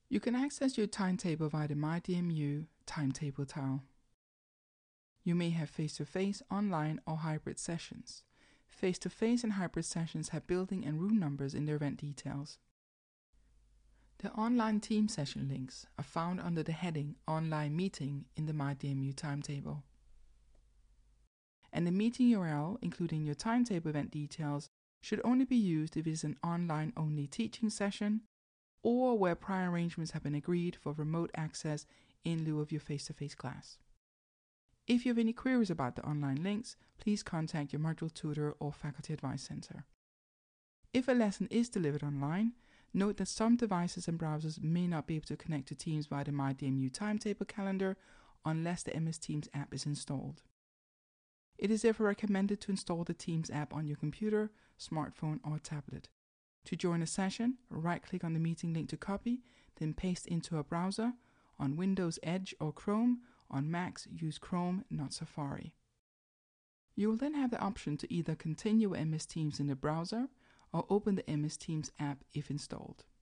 You can access your timetable via the MyDMU timetable tile. You may have face-to-face, online, or hybrid sessions. Face-to-face and hybrid sessions have building and room numbers in their event details. The online team session links are found under the heading Online Meeting in the MyDMU timetable. And the meeting URL, including your timetable event details, should only be used if it is an online-only teaching session or where prior arrangements have been agreed for remote access in lieu of your face-to-face class. If you have any queries about the online links, please contact your module tutor or faculty advice center. If a lesson is delivered online, note that some devices and browsers may not be able to connect to Teams via the MyDMU timetable calendar unless the MS Teams app is installed. It is therefore recommended to install the Teams app on your computer, smartphone, or tablet. To join a session, right-click on the meeting link to copy, then paste into a browser. On Windows, Edge or Chrome. On Macs, use Chrome, not Safari. You will then have the option to either continue with MS Teams in the browser or open the MS Teams app if installed.